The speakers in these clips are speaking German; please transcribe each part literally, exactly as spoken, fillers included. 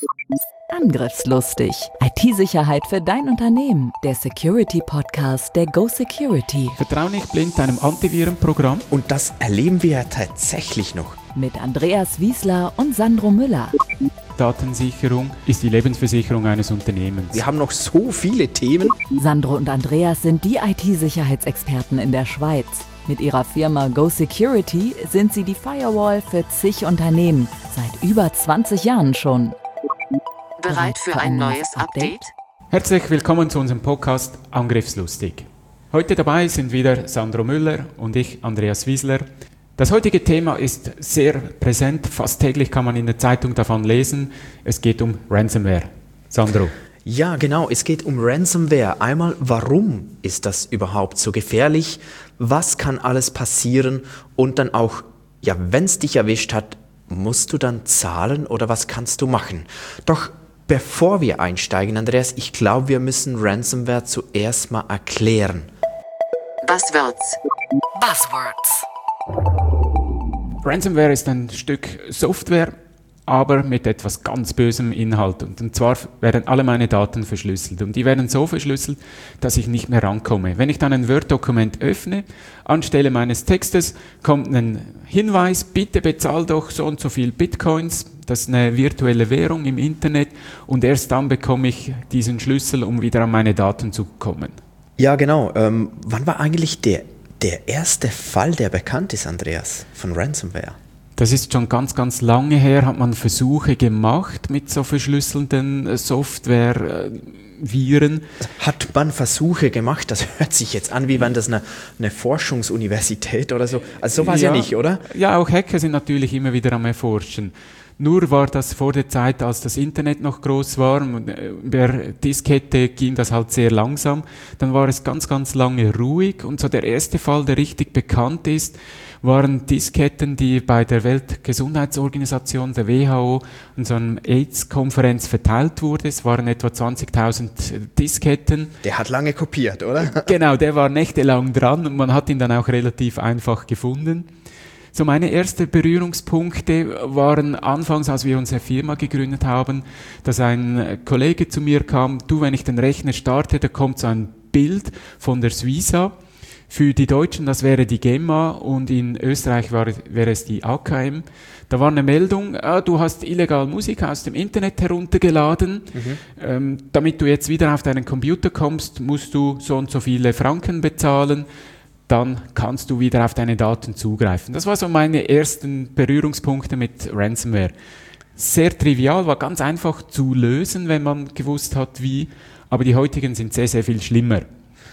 Angriffslustig. I T-Sicherheit für dein Unternehmen. Der Security-Podcast der Go Security. Vertrau nicht blind deinem Antivirenprogramm. Und das erleben wir ja tatsächlich noch. Mit Andreas Wiesler und Sandro Müller. Datensicherung ist die Lebensversicherung eines Unternehmens. Wir haben noch so viele Themen. Sandro und Andreas sind die I T-Sicherheitsexperten in der Schweiz. Mit ihrer Firma Go Security sind sie die Firewall für zig Unternehmen. Seit über zwanzig Jahren schon. Bereit für ein neues Update? Herzlich willkommen zu unserem Podcast Angriffslustig. Heute dabei sind wieder Sandro Müller und ich, Andreas Wiesler. Das heutige Thema ist sehr präsent, fast täglich kann man in der Zeitung davon lesen. Es geht um Ransomware. Sandro. Ja, genau, es geht um Ransomware. Einmal, warum ist das überhaupt so gefährlich? Was kann alles passieren? Und dann auch, ja, wenn es dich erwischt hat, musst du dann zahlen oder was kannst du machen? Doch bevor wir einsteigen, Andreas, ich glaube, wir müssen Ransomware zuerst mal erklären. Buzzwords. Buzzwords. Ransomware ist ein Stück Software, aber mit etwas ganz bösem Inhalt. Und zwar werden alle meine Daten verschlüsselt. Und die werden so verschlüsselt, dass ich nicht mehr rankomme. Wenn ich dann ein Word-Dokument öffne, anstelle meines Textes kommt ein Hinweis, bitte bezahl doch so und so viel Bitcoins. Das ist eine virtuelle Währung im Internet. Und erst dann bekomme ich diesen Schlüssel, um wieder an meine Daten zu kommen. Ja, genau. Ähm, wann war eigentlich der, der erste Fall, der bekannt ist, Andreas, von Ransomware? Das ist schon ganz, ganz lange her, hat man Versuche gemacht mit so verschlüsselnden Software-Viren. Hat man Versuche gemacht? Das hört sich jetzt an, wie wenn das eine, eine Forschungsuniversität oder so. Also so war es ja, ja nicht, oder? Ja, auch Hacker sind natürlich immer wieder am Erforschen. Nur war das vor der Zeit, als das Internet noch groß war, per Diskette ging das halt sehr langsam. Dann war es ganz, ganz lange ruhig und so der erste Fall, der richtig bekannt ist, waren Disketten, die bei der Weltgesundheitsorganisation, der W H O, in so einer AIDS-Konferenz verteilt wurden. Es waren etwa zwanzigtausend Disketten. Der hat lange kopiert, oder? Genau, der war nächtelang dran und man hat ihn dann auch relativ einfach gefunden. So meine ersten Berührungspunkte waren anfangs, als wir unsere Firma gegründet haben, dass ein Kollege zu mir kam, du, wenn ich den Rechner starte, da kommt so ein Bild von der Suiza. Für die Deutschen, das wäre die GEMA und in Österreich war, wäre es die A K M. Da war eine Meldung, ah, du hast illegal Musik aus dem Internet heruntergeladen. Mhm. Ähm, damit du jetzt wieder auf deinen Computer kommst, musst du so und so viele Franken bezahlen. Dann kannst du wieder auf deine Daten zugreifen. Das waren so meine ersten Berührungspunkte mit Ransomware. Sehr trivial, war ganz einfach zu lösen, wenn man gewusst hat, wie. Aber die heutigen sind sehr, sehr viel schlimmer.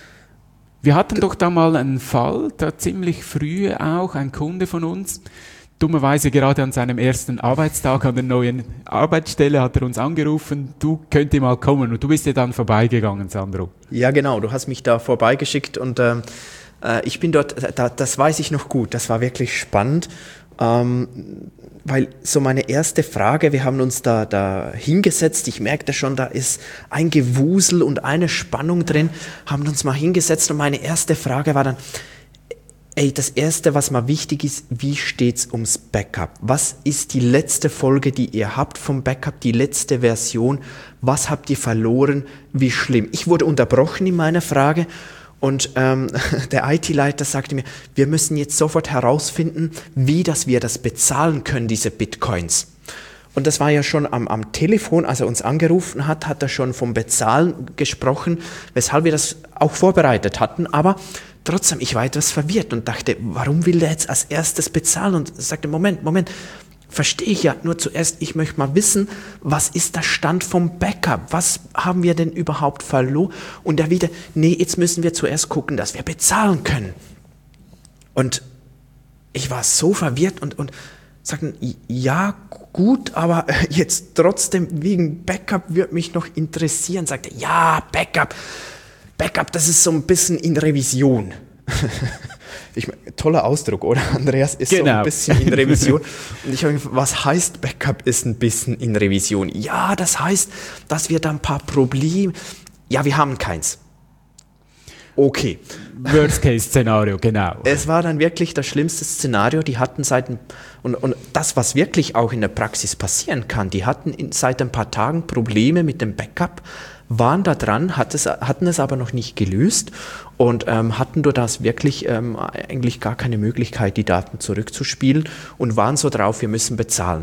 Wir hatten doch da mal einen Fall, da ziemlich früh auch, ein Kunde von uns, dummerweise gerade an seinem ersten Arbeitstag an der neuen Arbeitsstelle hat er uns angerufen, du könnt ihr mal kommen und du bist ja dann vorbeigegangen, Sandro. Ja genau, du hast mich da vorbeigeschickt und ähm, äh, ich bin dort, da, das weiß ich noch gut, das war wirklich spannend. Ähm, weil so meine erste Frage, wir haben uns da, da hingesetzt, ich merkte schon, da ist ein Gewusel und eine Spannung drin, haben uns mal hingesetzt und meine erste Frage war dann, ey, das Erste, was mal wichtig ist, wie steht's ums Backup? Was ist die letzte Folge, die ihr habt vom Backup, die letzte Version? Was habt ihr verloren? Wie schlimm? Ich wurde unterbrochen in meiner Frage. Und ähm, der I T-Leiter sagte mir, wir müssen jetzt sofort herausfinden, wie das wir das bezahlen können, diese Bitcoins. Und das war ja schon am, am Telefon, als er uns angerufen hat, hat er schon vom Bezahlen gesprochen, weshalb wir das auch vorbereitet hatten. Aber trotzdem, ich war etwas verwirrt und dachte, warum will der jetzt als erstes bezahlen? Und sagte, Moment, Moment, verstehe ich ja, nur zuerst, ich möchte mal wissen, was ist der Stand vom Backup? Was haben wir denn überhaupt verloren? Und er wieder, nee, jetzt müssen wir zuerst gucken, dass wir bezahlen können. Und ich war so verwirrt und, und sagten, ja, gut, aber jetzt trotzdem wegen Backup würde mich noch interessieren. Sagte, ja, Backup, Backup, das ist so ein bisschen in Revision. Ich, toller Ausdruck, oder Andreas? Ist genau. So ein bisschen in Revision. Und ich habe mich gefragt, was heißt Backup ist ein bisschen in Revision? Ja, das heißt, dass wir da ein paar Probleme, ja, wir haben keins. Okay. Worst-Case-Szenario, genau. Es war dann wirklich das schlimmste Szenario. Die hatten seit, ein, und, und das, was wirklich auch in der Praxis passieren kann, die hatten in, seit ein paar Tagen Probleme mit dem Backup, waren da dran, hat es, hatten es aber noch nicht gelöst und ähm, hatten durch das wirklich ähm, eigentlich gar keine Möglichkeit, die Daten zurückzuspielen und waren so drauf, wir müssen bezahlen.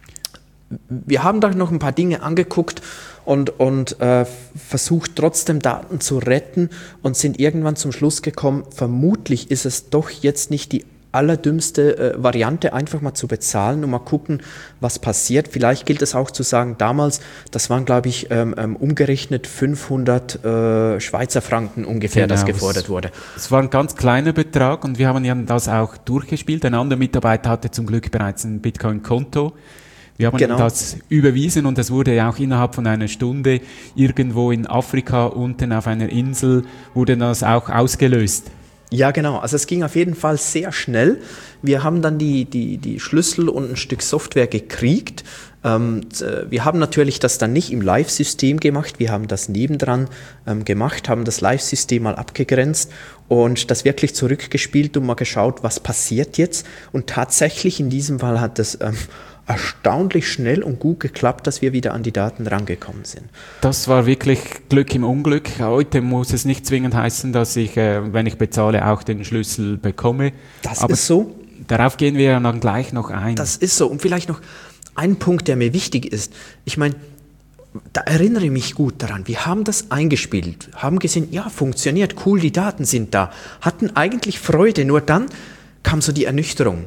Wir haben da noch ein paar Dinge angeguckt und, und äh, versucht trotzdem Daten zu retten und sind irgendwann zum Schluss gekommen, vermutlich ist es doch jetzt nicht die allerdümmste äh, Variante, einfach mal zu bezahlen und mal gucken, was passiert. Vielleicht gilt es auch zu sagen, damals, das waren glaube ich ähm, ähm, umgerechnet fünfhundert äh, Schweizer Franken ungefähr, genau, das gefordert wurde. Es war ein ganz kleiner Betrag und wir haben ja das auch durchgespielt. Ein anderer Mitarbeiter hatte zum Glück bereits ein Bitcoin-Konto. Wir haben genau. das überwiesen und das wurde ja auch innerhalb von einer Stunde irgendwo in Afrika unten auf einer Insel wurde das auch ausgelöst. Ja, genau. Also es ging auf jeden Fall sehr schnell. Wir haben dann die, die, die Schlüssel und ein Stück Software gekriegt. Ähm, wir haben natürlich das dann nicht im Live-System gemacht. Wir haben das nebendran ähm, gemacht, haben das Live-System mal abgegrenzt und das wirklich zurückgespielt und mal geschaut, was passiert jetzt. Und tatsächlich in diesem Fall hat es ähm, erstaunlich schnell und gut geklappt, dass wir wieder an die Daten rangekommen sind. Das war wirklich Glück im Unglück. Heute muss es nicht zwingend heißen, dass ich, äh, wenn ich bezahle, auch den Schlüssel bekomme. Das Aber ist so. Darauf gehen wir ja dann gleich noch ein. Das ist so. Und vielleicht noch ein Punkt, der mir wichtig ist. Ich meine, da erinnere ich mich gut daran. Wir haben das eingespielt, haben gesehen, ja, funktioniert, cool, die Daten sind da, hatten eigentlich Freude. Nur dann kam so die Ernüchterung.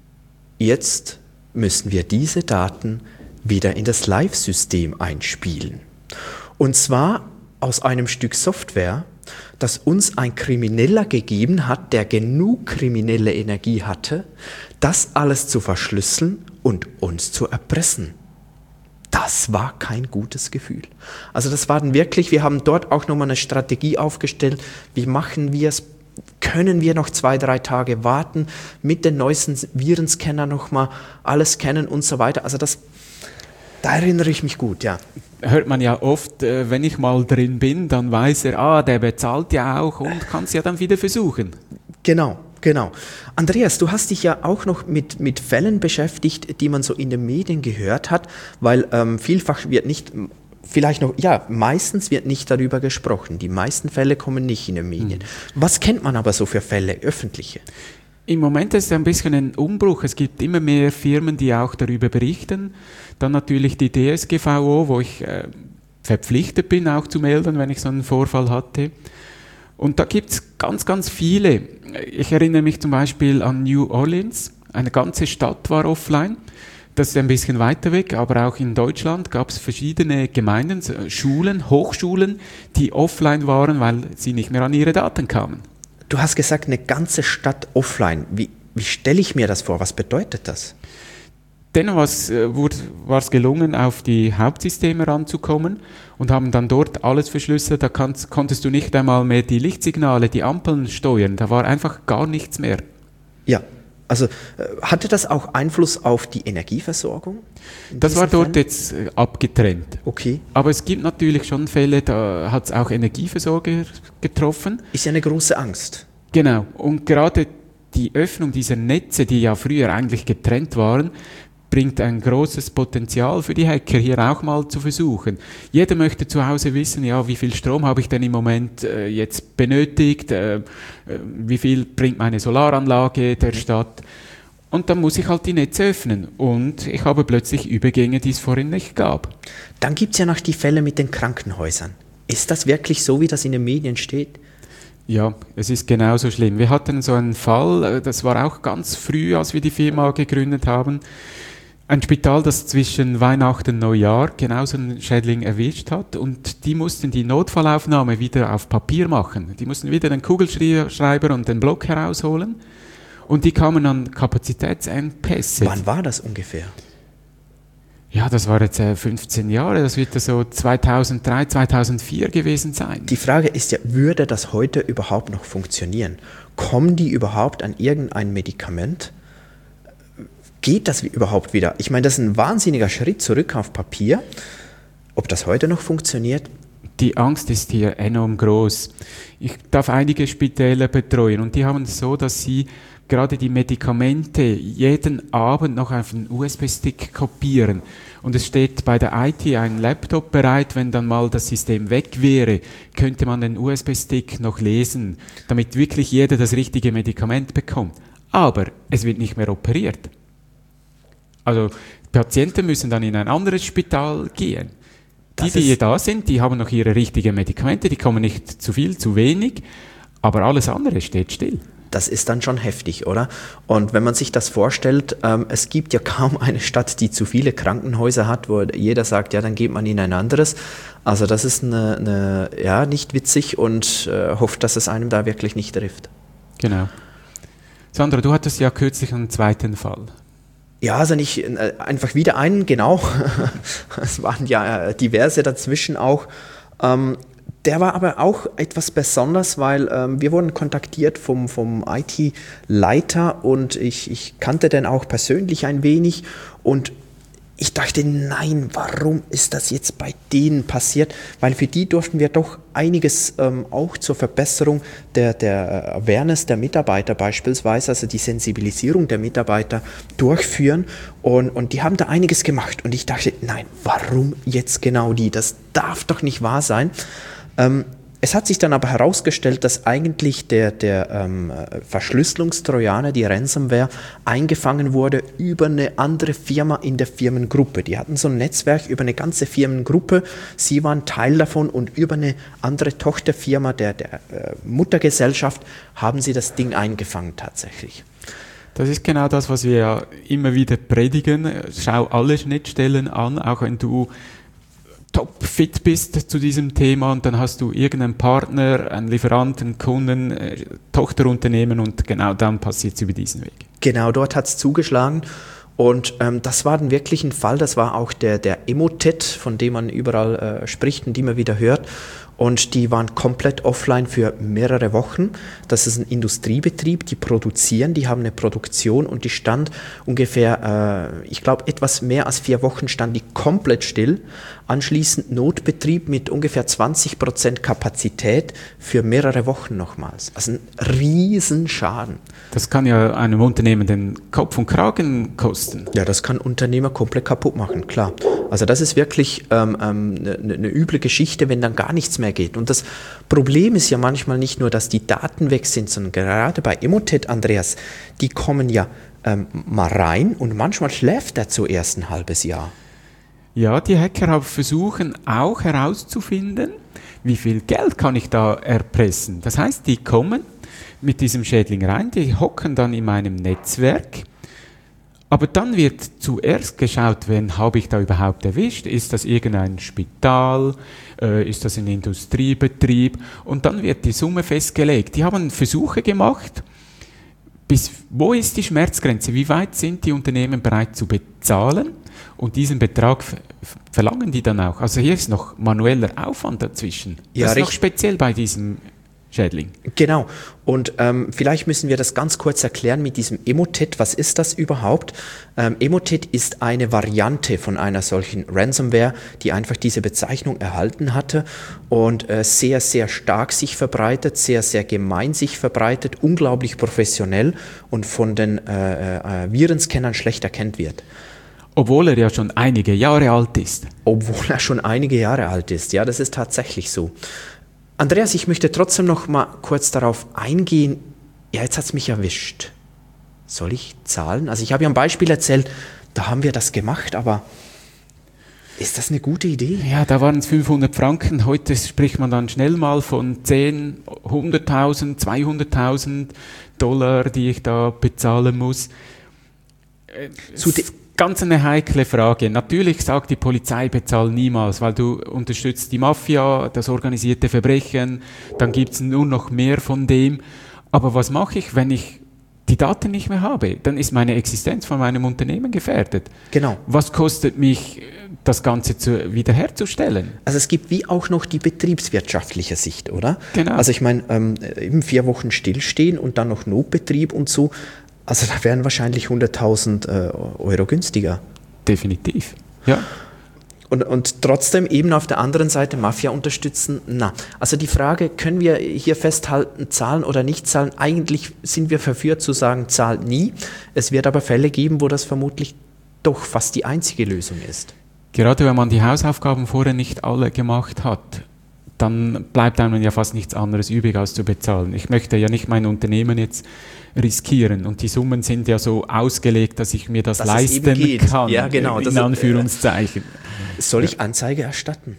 Jetzt müssen wir diese Daten wieder in das Live-System einspielen. Und zwar aus einem Stück Software, das uns ein Krimineller gegeben hat, der genug kriminelle Energie hatte, das alles zu verschlüsseln und uns zu erpressen. Das war kein gutes Gefühl. Also das war dann wirklich, wir haben dort auch nochmal eine Strategie aufgestellt, wie machen wir es, können wir noch zwei, drei Tage warten, mit den neuesten Virenscanner nochmal alles scannen und so weiter. Also das, da erinnere ich mich gut, ja. Hört man ja oft, äh, wenn ich mal drin bin, dann weiß er, ah, der bezahlt ja auch und kann es ja dann wieder versuchen. Genau, genau. Andreas, du hast dich ja auch noch mit, mit Fällen beschäftigt, die man so in den Medien gehört hat, weil ähm, vielfach wird nicht... Vielleicht noch, ja, meistens wird nicht darüber gesprochen. Die meisten Fälle kommen nicht in den Medien. Mhm. Was kennt man aber so für Fälle, öffentliche? Im Moment ist es ein bisschen ein Umbruch. Es gibt immer mehr Firmen, die auch darüber berichten. Dann natürlich die D S G V O, wo ich äh, verpflichtet bin, auch zu melden, wenn ich so einen Vorfall hatte. Und da gibt es ganz, ganz viele. Ich erinnere mich zum Beispiel an New Orleans. Eine ganze Stadt war offline. Das ist ein bisschen weiter weg, aber auch in Deutschland gab es verschiedene Gemeinden, Schulen, Hochschulen, die offline waren, weil sie nicht mehr an ihre Daten kamen. Du hast gesagt, eine ganze Stadt offline. Wie, wie stelle ich mir das vor? Was bedeutet das? Dennoch war es gelungen, auf die Hauptsysteme ranzukommen und haben dann dort alles verschlüsselt. Da kannst, konntest du nicht einmal mehr die Lichtsignale, die Ampeln steuern. Da war einfach gar nichts mehr. Ja. Also hatte das auch Einfluss auf die Energieversorgung? Das war dort Fällen? jetzt äh, abgetrennt. Okay. Aber es gibt natürlich schon Fälle, da hat es auch Energieversorger getroffen. Ist ja eine große Angst. Genau. Und gerade die Öffnung dieser Netze, die ja früher eigentlich getrennt waren, bringt ein großes Potenzial für die Hacker, hier auch mal zu versuchen. Jeder möchte zu Hause wissen, ja, wie viel Strom habe ich denn im Moment äh, jetzt benötigt, äh, äh, wie viel bringt meine Solaranlage der Stadt. Und dann muss ich halt die Netze öffnen. Und ich habe plötzlich Übergänge, die es vorhin nicht gab. Dann gibt es ja noch die Fälle mit den Krankenhäusern. Ist das wirklich so, wie das in den Medien steht? Ja, es ist genauso schlimm. Wir hatten so einen Fall, das war auch ganz früh, als wir die Firma gegründet haben. Ein Spital, das zwischen Weihnachten und Neujahr genauso einen Schädling erwischt hat und die mussten die Notfallaufnahme wieder auf Papier machen. Die mussten wieder den Kugelschreiber und den Block herausholen und die kamen an Kapazitätsengpässe. Wann war das ungefähr? Ja, das war jetzt äh, fünfzehn Jahre, das wird so zweitausenddrei, zweitausendvier gewesen sein. Die Frage ist ja, würde das heute überhaupt noch funktionieren? Kommen die überhaupt an irgendein Medikament? Geht das überhaupt wieder? Ich meine, das ist ein wahnsinniger Schritt zurück auf Papier. Ob das heute noch funktioniert? Die Angst ist hier enorm groß. Ich darf einige Spitäler betreuen und die haben es so, dass sie gerade die Medikamente jeden Abend noch auf einen U S B-Stick kopieren. Und es steht bei der I T ein Laptop bereit, wenn dann mal das System weg wäre, könnte man den U S B-Stick noch lesen, damit wirklich jeder das richtige Medikament bekommt. Aber es wird nicht mehr operiert. Also Patienten müssen dann in ein anderes Spital gehen. Die, die hier da sind, die haben noch ihre richtigen Medikamente, die kommen nicht zu viel, zu wenig, aber alles andere steht still. Das ist dann schon heftig, oder? Und wenn man sich das vorstellt, ähm, es gibt ja kaum eine Stadt, die zu viele Krankenhäuser hat, wo jeder sagt, ja, dann geht man in ein anderes. Also das ist eine, eine, ja, nicht witzig und äh, hofft, dass es einem da wirklich nicht trifft. Genau. Sandra, du hattest ja kürzlich einen zweiten Fall. Ja, also nicht äh, einfach wieder einen, genau. Es waren ja äh, diverse dazwischen auch. Ähm, Der war aber auch etwas besonders, weil ähm, wir wurden kontaktiert vom, vom I T-Leiter und ich, ich kannte den auch persönlich ein wenig und ich dachte, nein, warum ist das jetzt bei denen passiert? Weil für die durften wir doch einiges ähm, auch zur Verbesserung der, der Awareness der Mitarbeiter beispielsweise, also die Sensibilisierung der Mitarbeiter durchführen und, und die haben da einiges gemacht und ich dachte, nein, warum jetzt genau die? Das darf doch nicht wahr sein. Ähm, es hat sich dann aber herausgestellt, dass eigentlich der, der ähm, Verschlüsselungstrojaner, die Ransomware, eingefangen wurde über eine andere Firma in der Firmengruppe. Die hatten so ein Netzwerk über eine ganze Firmengruppe, sie waren Teil davon und über eine andere Tochterfirma der, der äh, Muttergesellschaft haben sie das Ding eingefangen tatsächlich. Das ist genau das, was wir ja immer wieder predigen. Schau alle Schnittstellen an, auch wenn du top fit bist zu diesem Thema und dann hast du irgendeinen Partner, einen Lieferanten, Kunden, äh, Tochterunternehmen und genau dann passiert es über diesen Weg. Genau, dort hat es zugeschlagen und ähm, das war dann wirklich ein Fall, das war auch der, der Emotet, von dem man überall äh, spricht und die man wieder hört. Und die waren komplett offline für mehrere Wochen. Das ist ein Industriebetrieb, die produzieren, die haben eine Produktion und die stand ungefähr, äh, ich glaube, etwas mehr als vier Wochen stand die komplett still. Anschließend Notbetrieb mit ungefähr zwanzig Prozent Kapazität für mehrere Wochen nochmals. Also ein Riesenschaden. Das kann ja einem Unternehmen den Kopf und Kragen kosten. Ja, das kann Unternehmer komplett kaputt machen, klar. Also das ist wirklich ähm, ähm, eine, eine üble Geschichte, wenn dann gar nichts mehr geht. Und das Problem ist ja manchmal nicht nur, dass die Daten weg sind, sondern gerade bei Emotet, Andreas, die kommen ja ähm, mal rein und manchmal schläft er zuerst ein halbes Jahr. Ja, die Hacker haben versuchen auch herauszufinden, wie viel Geld kann ich da erpressen. Das heißt, die kommen mit diesem Schädling rein, die hocken dann in meinem Netzwerk, aber dann wird zuerst geschaut, wen habe ich da überhaupt erwischt? Ist das irgendein Spital? Äh, ist das ein Industriebetrieb? Und dann wird die Summe festgelegt. Die haben Versuche gemacht. Bis wo ist die Schmerzgrenze? Wie weit sind die Unternehmen bereit zu bezahlen? Und diesen Betrag f- verlangen die dann auch. Also hier ist noch manueller Aufwand dazwischen. Ja, das ist noch richtig. speziell bei diesem Schädling. Genau. Und ähm, vielleicht müssen wir das ganz kurz erklären mit diesem Emotet. Was ist das überhaupt? Ähm, Emotet ist eine Variante von einer solchen Ransomware, die einfach diese Bezeichnung erhalten hatte und äh, sehr, sehr stark sich verbreitet, sehr, sehr gemein sich verbreitet, unglaublich professionell und von den äh, äh, Virenscannern schlecht erkannt wird. Obwohl er ja schon einige Jahre alt ist. Obwohl er schon einige Jahre alt ist. Ja, das ist tatsächlich so. Andreas, ich möchte trotzdem noch mal kurz darauf eingehen. Ja, jetzt hat es mich erwischt. Soll ich zahlen? Also ich habe ja ein Beispiel erzählt, da haben wir das gemacht, aber ist das eine gute Idee? Ja, da waren es fünfhundert Franken. Heute spricht man dann schnell mal von zehn, hunderttausend, zweihunderttausend Dollar, die ich da bezahlen muss. Zu de- Ganz eine heikle Frage. Natürlich sagt die Polizei, bezahl niemals, weil du unterstützt die Mafia, das organisierte Verbrechen, dann gibt's nur noch mehr von dem. Aber was mache ich, wenn ich die Daten nicht mehr habe? Dann ist meine Existenz von meinem Unternehmen gefährdet. Genau. Was kostet mich, das Ganze zu, wiederherzustellen? Also es gibt wie auch noch die betriebswirtschaftliche Sicht, oder? Genau. Also ich meine, ähm, eben vier Wochen stillstehen und dann noch Notbetrieb und so. Also da wären wahrscheinlich hunderttausend äh, Euro günstiger. Definitiv, ja. Und, und trotzdem eben auf der anderen Seite Mafia unterstützen, na. Also die Frage, können wir hier festhalten, zahlen oder nicht zahlen? Eigentlich sind wir verführt zu sagen, zahlt nie. Es wird aber Fälle geben, wo das vermutlich doch fast die einzige Lösung ist. Gerade wenn man die Hausaufgaben vorher nicht alle gemacht hat, dann bleibt einem ja fast nichts anderes übrig, als zu bezahlen. Ich möchte ja nicht mein Unternehmen jetzt riskieren und die Summen sind ja so ausgelegt, dass ich mir das dass leisten kann, ja, genau, in Anführungszeichen. Soll ich Anzeige erstatten?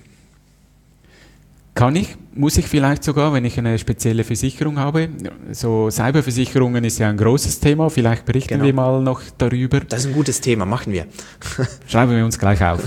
Kann ich, muss ich vielleicht sogar, wenn ich eine spezielle Versicherung habe. So Cyberversicherungen ist ja ein großes Thema, vielleicht berichten Genau. wir mal noch darüber. Das ist ein gutes Thema, machen wir. Schreiben wir uns gleich auf.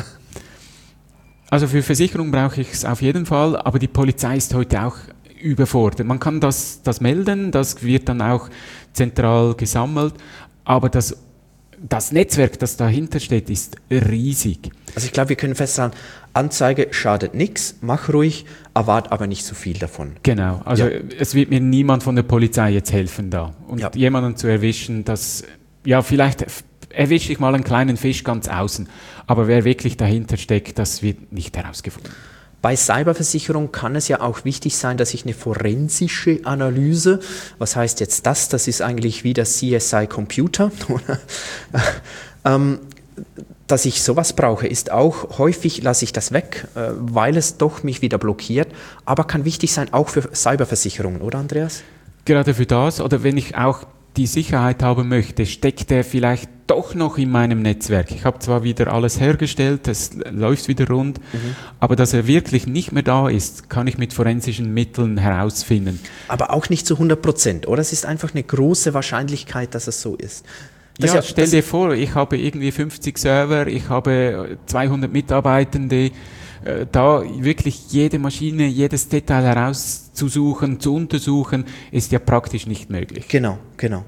Also für Versicherung brauche ich es auf jeden Fall, aber die Polizei ist heute auch überfordert. Man kann das, das melden, das wird dann auch zentral gesammelt, aber das, das Netzwerk, das dahinter steht, ist riesig. Also ich glaube, wir können feststellen, Anzeige schadet nichts, mach ruhig, erwart aber nicht so viel davon. Genau, also Ja. es wird mir niemand von der Polizei jetzt helfen da. Und Ja. jemanden zu erwischen, das, ja vielleicht erwische ich mal einen kleinen Fisch ganz außen, aber wer wirklich dahinter steckt, das wird nicht herausgefunden. Bei Cyberversicherung kann es ja auch wichtig sein, dass ich eine forensische Analyse, was heißt jetzt das? Das ist eigentlich wie das C S I Computer, oder? ähm, dass ich sowas brauche, ist auch, häufig lasse ich das weg, äh, weil es doch mich wieder blockiert, aber kann wichtig sein, auch für Cyberversicherungen, oder Andreas? Gerade für das, oder wenn ich auch die Sicherheit haben möchte, steckt der vielleicht doch noch in meinem Netzwerk. Ich habe zwar wieder alles hergestellt, es läuft wieder rund, mhm. aber dass er wirklich nicht mehr da ist, kann ich mit forensischen Mitteln herausfinden. Aber auch nicht zu hundert Prozent, oder? Es ist einfach eine große Wahrscheinlichkeit, dass es so ist. Das ja, ja, stell dir vor, ich habe irgendwie fünfzig Server, ich habe zweihundert Mitarbeitende, äh, da wirklich jede Maschine, jedes Detail herauszusuchen, zu untersuchen, ist ja praktisch nicht möglich. Genau, genau.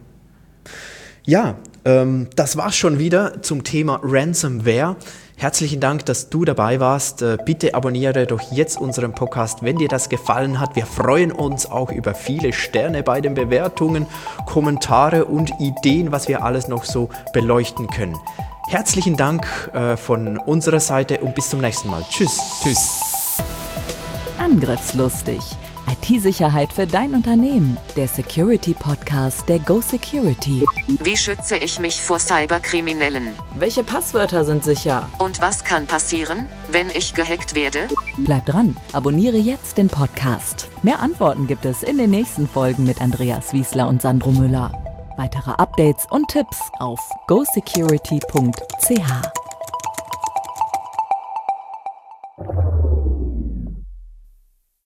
Ja, ähm, das war's schon wieder zum Thema Ransomware. Herzlichen Dank, dass du dabei warst. Äh, bitte abonniere doch jetzt unseren Podcast, wenn dir das gefallen hat. Wir freuen uns auch über viele Sterne bei den Bewertungen, Kommentare und Ideen, was wir alles noch so beleuchten können. Herzlichen Dank äh, von unserer Seite und bis zum nächsten Mal. Tschüss. Tschüss. Angriffslustig. I T-Sicherheit für dein Unternehmen. Der Security-Podcast der Go Security. Wie schütze ich mich vor Cyberkriminellen? Welche Passwörter sind sicher? Und was kann passieren, wenn ich gehackt werde? Bleib dran, abonniere jetzt den Podcast. Mehr Antworten gibt es in den nächsten Folgen mit Andreas Wiesler und Sandro Müller. Weitere Updates und Tipps auf go security punkt c h.